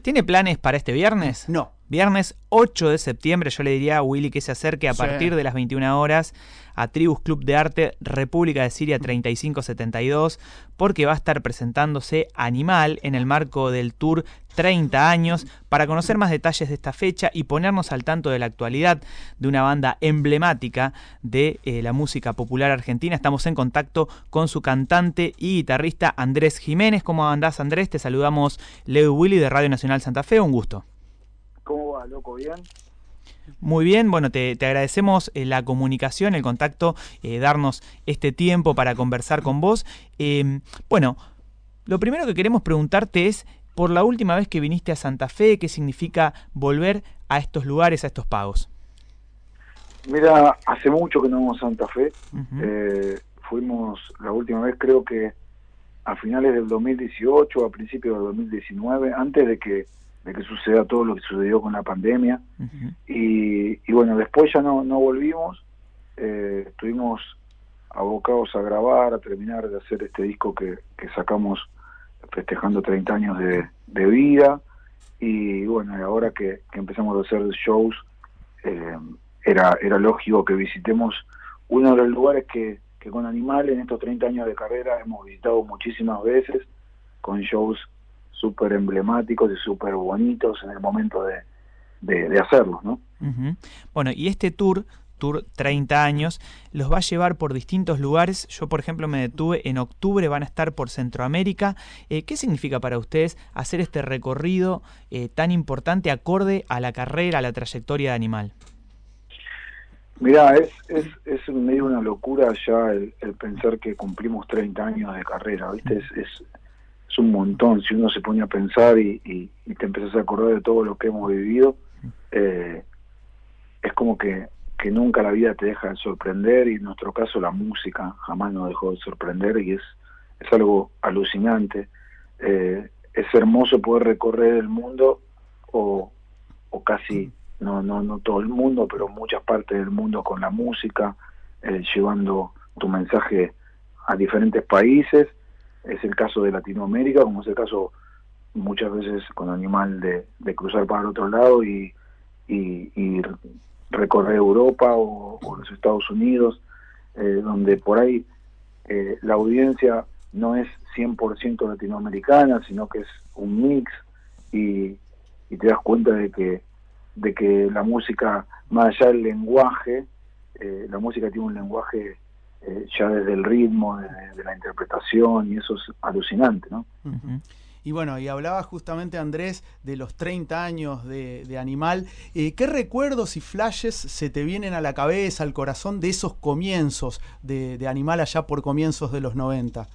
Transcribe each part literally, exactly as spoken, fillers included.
¿Tiene planes para este viernes? No. Viernes ocho de septiembre, yo le diría a Willy que se acerque a Sí. partir de las veintiuna horas a Tribus Club de Arte República de Siria treinta y cinco setenta y dos, porque va a estar presentándose Animal en el marco del tour treinta años. Para conocer más detalles de esta fecha y ponernos al tanto de la actualidad de una banda emblemática de eh, la música popular argentina, estamos en contacto con su cantante y guitarrista Andrés Jiménez. ¿Cómo andás, Andrés? Te saludamos Leo y Willy de Radio Nacional Santa Fe, un gusto. ¿Cómo va, loco? ¿Bien? Muy bien, bueno, te, te agradecemos eh, la comunicación, el contacto, eh, darnos este tiempo para conversar con vos. Eh, bueno, lo primero que queremos preguntarte es, por la última vez que viniste a Santa Fe, ¿qué significa volver a estos lugares, a estos pagos? Mira, hace mucho que no vamos a Santa Fe. Uh-huh. eh, fuimos la última vez, creo que a finales del dos mil dieciocho, a principios del dos mil diecinueve, antes de que de que suceda todo lo que sucedió con la pandemia. Uh-huh. y, y bueno, después ya no, no volvimos. Eh, estuvimos abocados a grabar, a terminar de hacer este disco que, que sacamos festejando treinta años de, de vida, y bueno, ahora que, que empezamos a hacer shows, eh, era, era lógico que visitemos uno de los lugares que, que con Animal en estos treinta años de carrera hemos visitado muchísimas veces, con shows súper emblemáticos y súper bonitos en el momento de, de, de hacerlos, ¿no? Uh-huh. Bueno, y este tour, Tour treinta años, los va a llevar por distintos lugares. Yo, por ejemplo, me detuve en octubre, van a estar por Centroamérica. Eh, ¿Qué significa para ustedes hacer este recorrido eh, tan importante acorde a la carrera, a la trayectoria de Animal? Mirá, es, es, es medio una locura ya el, el pensar que cumplimos treinta años de carrera, ¿viste? Es, es, es un montón, si uno se pone a pensar y, y, y te empezás a acordar de todo lo que hemos vivido, eh, es como que, que nunca la vida te deja de sorprender, y en nuestro caso la música jamás nos dejó de sorprender, y es, es algo alucinante. Eh, es hermoso poder recorrer el mundo, o, o casi, no, no, no todo el mundo, pero muchas partes del mundo con la música, eh, llevando tu mensaje a diferentes países. Es el caso de Latinoamérica, como es el caso muchas veces con Animal de, de cruzar para el otro lado y, y, y recorrer Europa o, o los Estados Unidos, eh, donde por ahí eh, la audiencia no es cien por ciento latinoamericana, sino que es un mix, y, y te das cuenta de que, de que la música, más allá del lenguaje, eh, la música tiene un lenguaje Eh, ya desde el ritmo, de, de la interpretación, y eso es alucinante, ¿no? Uh-huh. Y bueno, y hablaba justamente, Andrés, de los treinta años de, de Animal. Eh, ¿Qué recuerdos y flashes se te vienen a la cabeza, al corazón, de esos comienzos de, de Animal allá por comienzos de los noventa?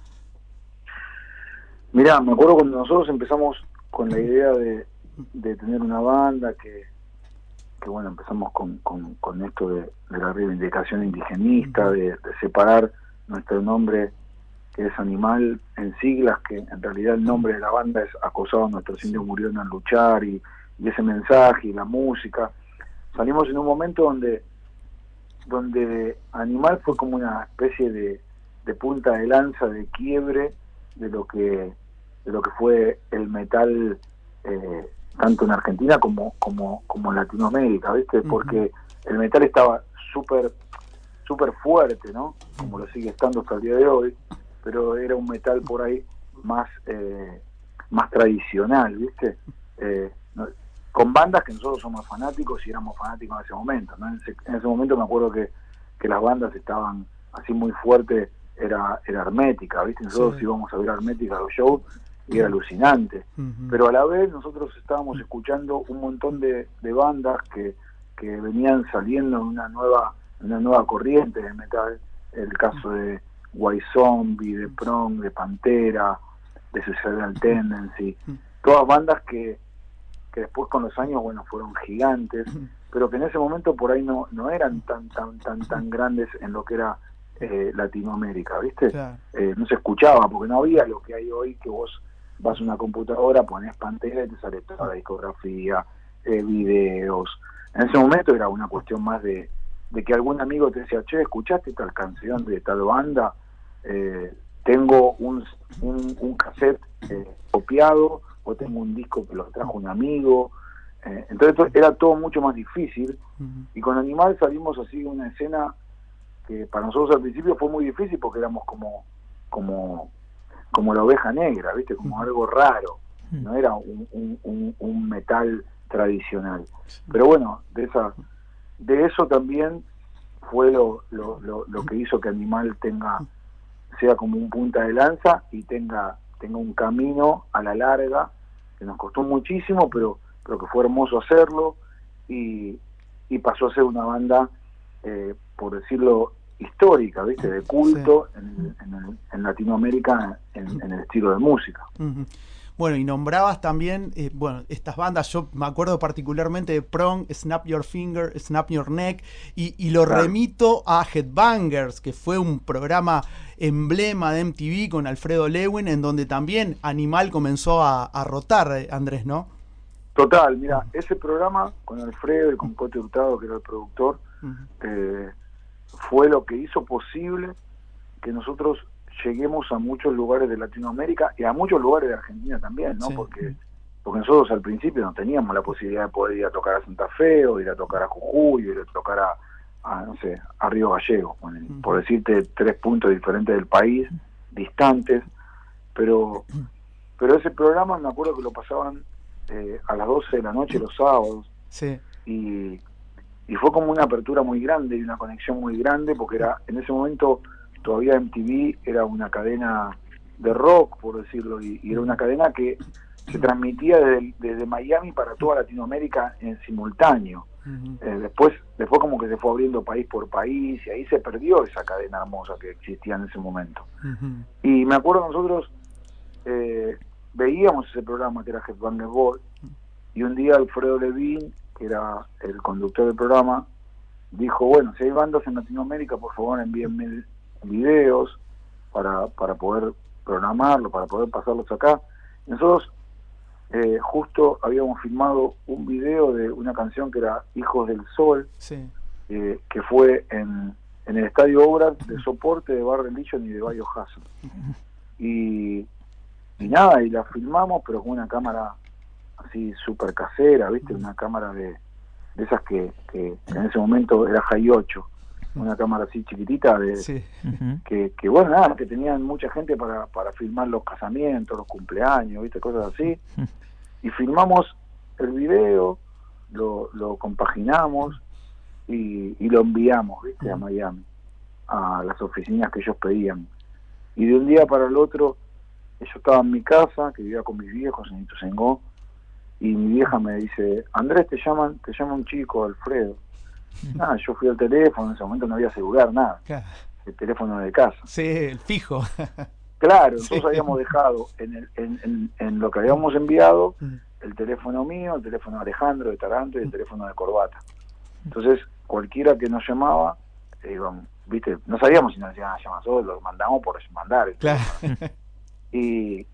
Mirá, me acuerdo cuando nosotros empezamos con la idea de, de tener una banda, que que bueno, empezamos con, con, con esto de, de la reivindicación indigenista, de, de separar nuestro nombre, que es Animal, en siglas, que en realidad el nombre de la banda es Acosados Nuestros Indios Murieron al Luchar, y, y ese mensaje y la música. Salimos en un momento donde donde Animal fue como una especie de, de punta de lanza, de quiebre de lo que de lo que fue el metal, eh, tanto en Argentina como como como en Latinoamérica, ¿viste? Porque el metal estaba súper súper fuerte, ¿no? Como lo sigue estando hasta el día de hoy, pero era un metal por ahí más eh, más tradicional, ¿viste? Eh, no, con bandas que nosotros somos fanáticos y éramos fanáticos en ese momento, ¿no? En ese, en ese momento me acuerdo que, que las bandas estaban así muy fuertes, era, era Hermética, ¿viste? Nosotros sí íbamos a ver a Hermética a los shows y era alucinante, uh-huh. Pero a la vez nosotros estábamos escuchando un montón de, de bandas que, que venían saliendo en una nueva, una nueva corriente de metal, el caso de White Zombie, de Prong, de Pantera, de Suicidal Tendency, todas bandas que, que después con los años, bueno, fueron gigantes, pero que en ese momento por ahí no, no eran tan, tan, tan, tan grandes en lo que era eh, Latinoamérica, ¿viste? Claro. Eh, no se escuchaba, porque no había lo que hay hoy, que vos vas a una computadora, pones Pantera y te sale toda la discografía, eh, videos. En ese momento era una cuestión más de, de que algún amigo te decía, che, ¿escuchaste tal canción de tal banda? Eh, tengo un, un, un cassette eh, copiado o tengo un disco que lo trajo un amigo. Eh, entonces era todo mucho más difícil. Uh-huh. Y con Animal salimos así de una escena que para nosotros al principio fue muy difícil porque éramos como como como la oveja negra, ¿viste? Como uh-huh. algo raro, no era un, un, un, un metal tradicional. Pero bueno, de esa de eso también fue lo, lo, lo, lo que hizo que Animal tenga sea como un punta de lanza y tenga tenga un camino a la larga que nos costó muchísimo, pero pero que fue hermoso hacerlo, y, y pasó a ser una banda, eh, por decirlo, histórica, ¿viste? De culto, sí. en, en, el, en Latinoamérica en, en el estilo de música. Uh-huh. Bueno, y nombrabas también, eh, bueno, estas bandas, yo me acuerdo particularmente de Prong, Snap Your Finger, Snap Your Neck, y, y lo claro. remito a Headbangers, que fue un programa emblema de M T V con Alfredo Lewin, en donde también Animal comenzó a, a rotar, Andrés, ¿no? Total, mira, ese programa con Alfredo y con Cote Hurtado, que era el productor, uh-huh. eh, fue lo que hizo posible que nosotros lleguemos a muchos lugares de Latinoamérica y a muchos lugares de Argentina también, ¿no? Sí. Porque, porque nosotros al principio no teníamos la posibilidad de poder ir a tocar a Santa Fe, o ir a tocar a Jujuy, o ir a tocar a, a no sé, a Río Gallegos, bueno, uh-huh. por decirte tres puntos diferentes del país, distantes, pero, pero ese programa me acuerdo que lo pasaban Eh, a las doce de la noche los sábados, sí. y, y fue como una apertura muy grande y una conexión muy grande, porque era en ese momento todavía M T V era una cadena de rock, por decirlo, y, y era una cadena que se transmitía desde, desde Miami para toda Latinoamérica en simultáneo. Uh-huh. eh, después después como que se fue abriendo país por país, y ahí se perdió esa cadena hermosa que existía en ese momento. Uh-huh. Y me acuerdo nosotros eh, veíamos ese programa que era Headbangers Ball, y un día Alfredo Lewin, que era el conductor del programa, dijo, bueno, si hay bandas en Latinoamérica, por favor envíenme videos para, para poder programarlo, para poder pasarlos acá. Y nosotros eh, justo habíamos filmado un video de una canción que era Hijos del Sol, sí. eh, que fue en, en el Estadio Obras de soporte de Bad Religion y de Biohazard. Y Y nada, y la filmamos, pero con una cámara así súper casera, ¿viste? Una cámara de, de esas que, que, que en ese momento era High ocho, una cámara así chiquitita, de sí. que, que bueno, nada, que tenían mucha gente para, para filmar los casamientos, los cumpleaños, ¿viste? Cosas así. Y filmamos el video, lo, lo compaginamos y, y lo enviamos, ¿viste? A Miami, a las oficinas que ellos pedían. Y de un día para el otro, yo estaba en mi casa, que vivía con mis viejos en Ituzaingó, y mi vieja me dice, Andrés, te llaman, te llama un chico, Alfredo. Ah, yo fui al teléfono, en ese momento no había celular, nada. El teléfono de casa. Sí, el fijo. Claro, nosotros sí. habíamos dejado en, el, en, en, en lo que habíamos enviado el teléfono mío, el teléfono de Alejandro de Taranto y el teléfono de Corbata. Entonces, cualquiera que nos llamaba, eh, viste, no sabíamos si nos iban a llamar nosotros, lo mandamos por mandar. Claro. Y,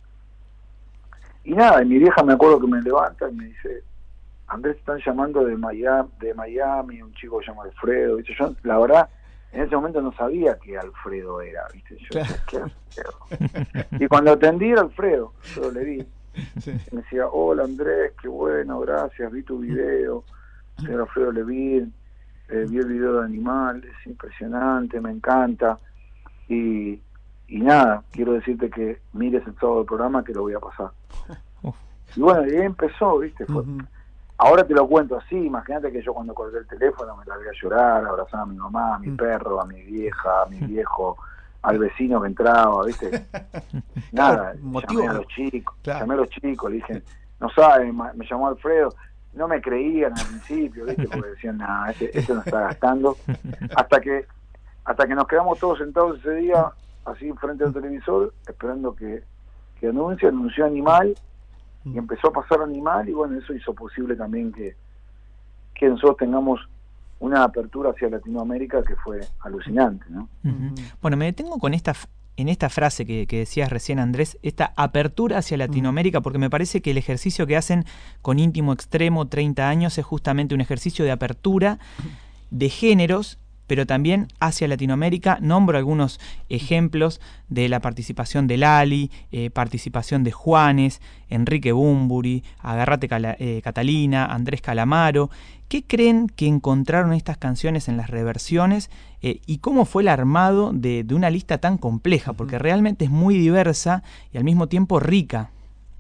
y nada, y mi vieja me acuerdo que me levanta y me dice, Andrés, te están llamando de Miami, de Miami, un chico que se llama Alfredo. ¿Viste? Yo, la verdad, en ese momento no sabía que Alfredo era, ¿viste? Yo claro. decía, ¿qué Alfredo? Y cuando atendí a Alfredo, yo le vi, sí. me decía, hola Andrés, qué bueno, gracias, vi tu video, señor Alfredo Lewin, eh, vi el video de Animal, es impresionante, me encanta, y Y nada, quiero decirte que mires el sábado del programa que lo voy a pasar. Y bueno, y ahí empezó, ¿viste? Fue. Uh-huh. Ahora te lo cuento así, imagínate que yo cuando colgué el teléfono me largué a llorar, a abrazar a mi mamá, a mi uh-huh. perro, a mi vieja, a mi viejo, al vecino que entraba, ¿viste? Nada, claro, llamé a los chicos, claro. llamé a los chicos, le dije, no saben, me llamó Alfredo, no me creían al principio, ¿viste? Porque decían, nada, ese, ese no está gastando. Hasta que, hasta que nos quedamos todos sentados ese día, así frente al televisor, esperando que, que anuncie, anunció Animal, y empezó a pasar Animal, y bueno, eso hizo posible también que, que nosotros tengamos una apertura hacia Latinoamérica que fue alucinante, ¿no? Uh-huh. Bueno, me detengo con esta en esta frase que, que decías recién, Andrés, esta apertura hacia Latinoamérica, porque me parece que el ejercicio que hacen con Íntimo Extremo treinta años es justamente un ejercicio de apertura de géneros pero también hacia Latinoamérica. Nombro algunos ejemplos de la participación de Lali, eh, participación de Juanes, Enrique Bunbury, Agarrate Cala, eh, Catalina, Andrés Calamaro. ¿Qué creen que encontraron estas canciones en las reversiones eh, y cómo fue el armado de, de una lista tan compleja? Porque realmente es muy diversa y al mismo tiempo rica.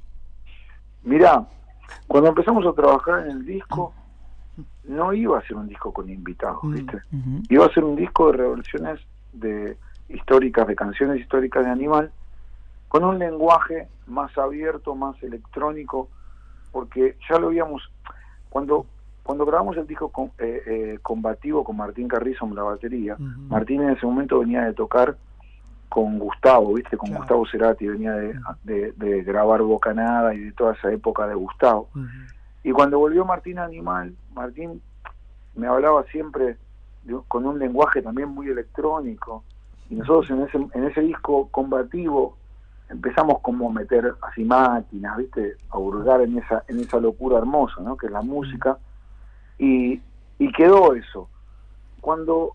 Mirá, cuando empezamos a trabajar en el disco, no iba a ser un disco con invitados, ¿viste? Uh-huh. Iba a ser un disco de reversiones de históricas, de canciones históricas de Animal, con un lenguaje más abierto, más electrónico, porque ya lo habíamos... Cuando... Cuando grabamos el disco con, eh, eh, Combativo con Martín Carrizo en la batería, uh-huh. Martín en ese momento venía de tocar con Gustavo, ¿viste? Con claro. Gustavo Cerati, venía de, uh-huh. de, de grabar Bocanada y de toda esa época de Gustavo. Uh-huh. Y cuando volvió Martín a Animal, Martín me hablaba siempre de, con un lenguaje también muy electrónico. Y nosotros en ese, en ese disco Combativo empezamos como a meter así máquinas, ¿viste? A hurgar en esa, en esa locura hermosa, ¿no? Que es la música. Uh-huh. Y, y quedó eso. Cuando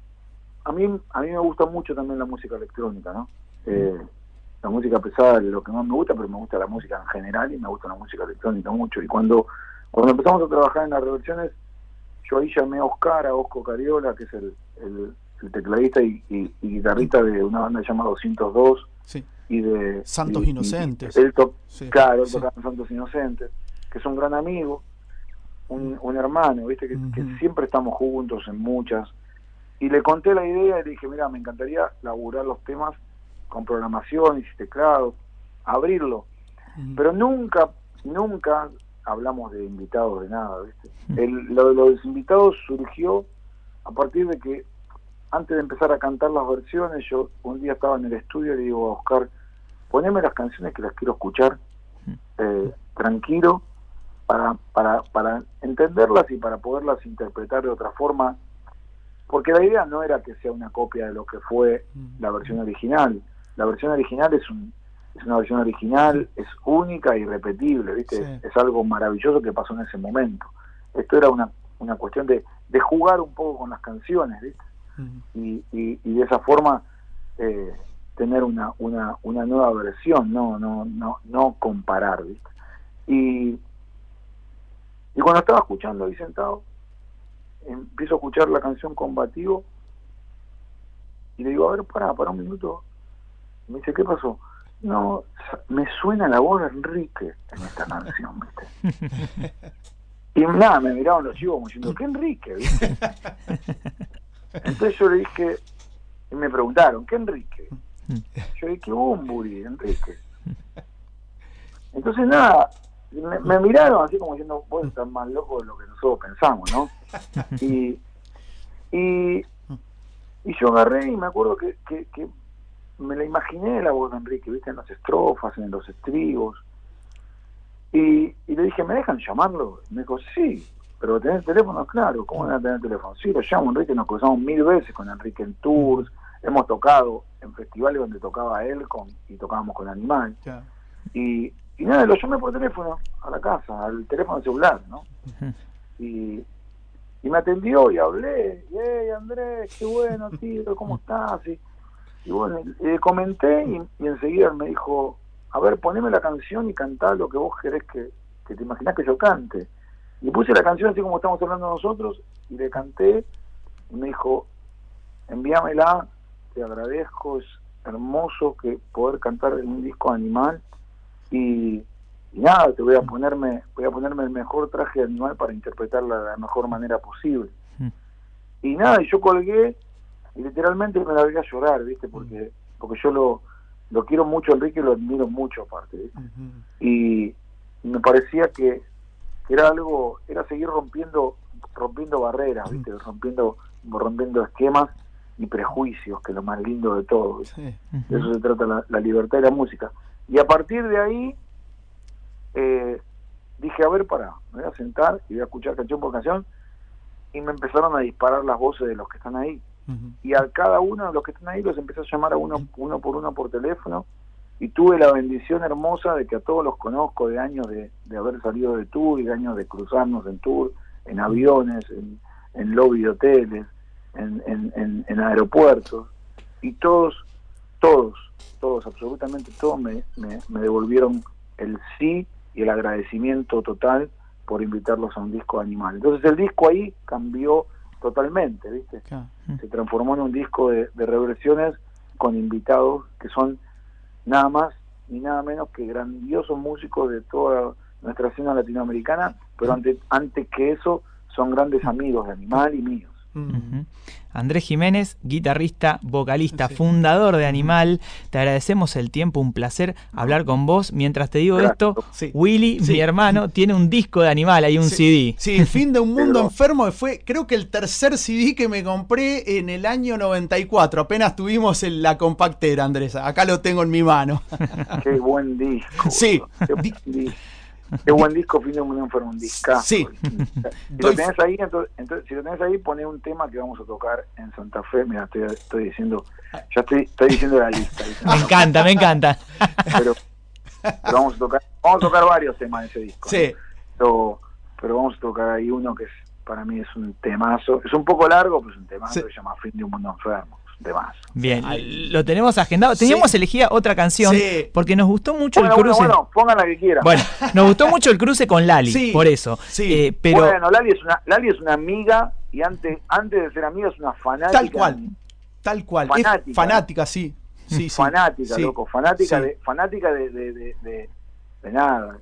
a mí a mí me gusta mucho también la música electrónica, ¿no? Eh, la música pesada es lo que más me gusta, pero me gusta la música en general y me gusta la música electrónica mucho. Y cuando cuando empezamos a trabajar en las reversiones, yo ahí llamé a Oscar, a Osco Cariola, que es el, el, el tecladista y, y, y guitarrista de una banda llamada doscientos dos, sí. y de Santos y, Inocentes. Y él to- sí. Claro, él sí. tocaba en Santos Inocentes, que es un gran amigo. Un, un hermano, viste, que, uh-huh. que siempre estamos juntos en muchas, y le conté la idea y le dije, mira, me encantaría laburar los temas con programación y teclado, abrirlo, uh-huh. pero nunca, nunca hablamos de invitados, de nada, viste. Uh-huh. El, lo de los invitados surgió a partir de que antes de empezar a cantar las versiones, yo un día estaba en el estudio y le digo a Oscar, poneme las canciones que las quiero escuchar, eh, tranquilo, Para, para, para entenderlas y para poderlas interpretar de otra forma, porque la idea no era que sea una copia de lo que fue la versión original. La versión original es, un, es una versión original, es única y irrepetible, ¿viste? Sí. Es algo maravilloso que pasó en ese momento. Esto era una, una cuestión de, de jugar un poco con las canciones, ¿viste? Uh-huh. y, y, y de esa forma eh, tener una, una, una nueva versión, no, no, no, no comparar, ¿viste? Y Y cuando estaba escuchando ahí sentado, empiezo a escuchar la canción Combativo y le digo, a ver, pará, pará un minuto. Y me dice, ¿qué pasó? No, me suena la voz de Enrique en esta canción, ¿viste? Y nada, me miraban los chicos como diciendo, ¿qué Enrique? ¿Viste? Entonces yo le dije, y me preguntaron, ¿qué Enrique? Yo le dije, Bunbury, Enrique. Entonces nada, Me, me miraron así como diciendo, vos estás más loco de lo que nosotros pensamos, ¿no? Y y, y yo agarré y me acuerdo que, que, que me la imaginé la voz de Enrique, ¿viste? En las estrofas, en los estribos. Y, y le dije, ¿me dejan llamarlo? Y me dijo, sí, pero ¿tenés teléfono? Claro, ¿cómo van a tener teléfono? Sí, lo llamo, Enrique, nos cruzamos mil veces con Enrique en tours, hemos tocado en festivales donde tocaba él con, y tocábamos con Animal. Yeah. Y Y nada, lo llamé por teléfono a la casa, al teléfono celular, ¿no? Uh-huh. Y, y me atendió y hablé. Y, hey, Andrés, qué bueno, tío, ¿cómo estás? Y, y bueno, le comenté y, y enseguida me dijo, a ver, poneme la canción y cantá lo que vos querés que, que te imaginás que yo cante. Y puse la canción así como estamos hablando nosotros y le canté y me dijo, envíamela, te agradezco, es hermoso que poder cantar en un disco Animal. Y, y nada, te voy a ponerme voy a ponerme el mejor traje de Animal para interpretarla de la mejor manera posible. Mm. Y nada, y yo colgué y literalmente me largué a llorar, ¿viste? Porque porque yo lo lo quiero mucho, Enrique, lo admiro mucho aparte, ¿viste? Uh-huh. y, y me parecía que, que era algo, era seguir rompiendo rompiendo barreras, ¿viste? Uh-huh. rompiendo rompiendo esquemas y prejuicios, que es lo más lindo de todo, ¿viste? Sí. Uh-huh. De eso se trata la, la libertad de la música. Y a partir de ahí eh, dije, a ver, pará, me voy a sentar y voy a escuchar canción por canción, y me empezaron a disparar las voces de los que están ahí. Uh-huh. Y a cada uno de los que están ahí los empecé a llamar a uno, uno por uno por teléfono, y tuve la bendición hermosa de que a todos los conozco de años de, de haber salido de tour y de años de cruzarnos en tour, en aviones, en, en lobby de hoteles, en, en, en, en aeropuertos, y todos, todos, todos, absolutamente todos me, me, me devolvieron el sí y el agradecimiento total por invitarlos a un disco de Animal. Entonces el disco ahí cambió totalmente, ¿viste? Claro. Se transformó en un disco de, de reversiones con invitados que son nada más ni nada menos que grandiosos músicos de toda nuestra escena latinoamericana, pero antes, antes que eso son grandes amigos de Animal y míos. Uh-huh. Andrés Jiménez, guitarrista, vocalista, sí. fundador de Animal, te agradecemos el tiempo, un placer hablar con vos. Mientras te digo Gracias. esto, sí. Willy, sí. mi hermano, tiene un disco de Animal, hay un sí. C D. Sí, Fin de un Mundo Pero... Enfermo, fue creo que el tercer C D que me compré en el año noventa y cuatro, apenas tuvimos en la compactera, Andrés, acá lo tengo en mi mano. Qué buen disco. Sí. Qué buen disco. Qué buen disco, Fin de un Mundo Enfermo, un discazo. Sí. Si lo tenés ahí, entonces, entonces, si lo tenés ahí, poné un tema que vamos a tocar en Santa Fe. Mira, estoy, estoy diciendo, ya estoy, estoy diciendo la lista. Me encanta, me encanta. Pero, pero vamos a tocar, vamos a tocar varios temas de ese disco. Sí. ¿no? Pero, pero vamos a tocar ahí uno que es, para mí es un temazo. Es un poco largo, pero es un temazo sí. que se llama Fin de un Mundo Enfermo. De más. Bien, Ay. lo tenemos agendado. Teníamos sí. elegida otra canción sí. porque nos gustó mucho bueno, el cruce. Bueno, bueno, pongan la que quieran. Bueno, nos gustó mucho el cruce con Lali, sí. por eso. Sí. Eh, pero... Bueno, Lali es una, Lali es una amiga y antes, antes de ser amiga es una fanática. Tal cual, tal cual. Fanática, es fanática, sí. sí, sí. Fanática, sí. loco. Fanática, sí. de, fanática de, de, de, de, de nada.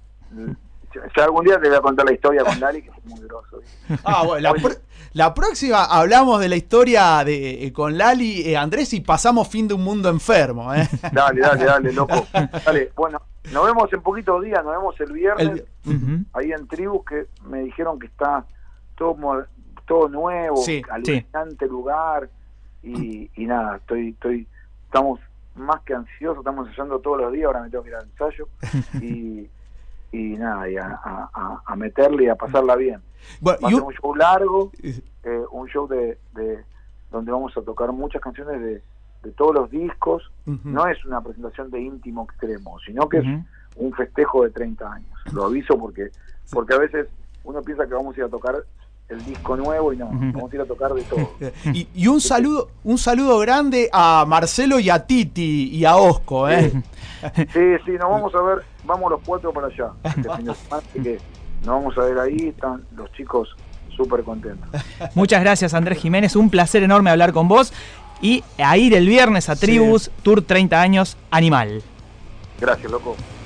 Ya algún día te voy a contar la historia con Lali, que es muy groso. Ah, bueno, la, pr la próxima hablamos de la historia de eh, con Lali, eh, Andrés, y pasamos Fin de un Mundo Enfermo. ¿eh? Dale, dale, dale, loco. Dale, bueno, nos vemos en poquitos días, nos vemos el viernes, el... Uh-huh. ahí en Tribus, que me dijeron que está todo, todo nuevo, sí, alucinante sí. lugar, y, y nada, estoy, estoy, estamos más que ansiosos, estamos ensayando todos los días, ahora me tengo que ir al ensayo, y... y nada, y a, a, a meterle y a pasarla bien. Bueno, Va a ser un show largo, eh, un show de, de donde vamos a tocar muchas canciones de, de todos los discos. Uh-huh. No es una presentación de íntimo extremo, sino que uh-huh. es un festejo de treinta años. Lo aviso porque porque a veces uno piensa que vamos a ir a tocar el disco nuevo y no, uh-huh. vamos a ir a tocar de todo. y, y un saludo un saludo grande a Marcelo y a Titi y a Osco, ¿eh? Sí, sí, nos vamos a ver, vamos los cuatro para allá. Este fin de semana, así que nos vamos a ver ahí, están los chicos súper contentos. Muchas gracias, Andrés Jiménez, un placer enorme hablar con vos y a ir el viernes a Tribus, sí. Tour treinta años, Animal. Gracias, loco.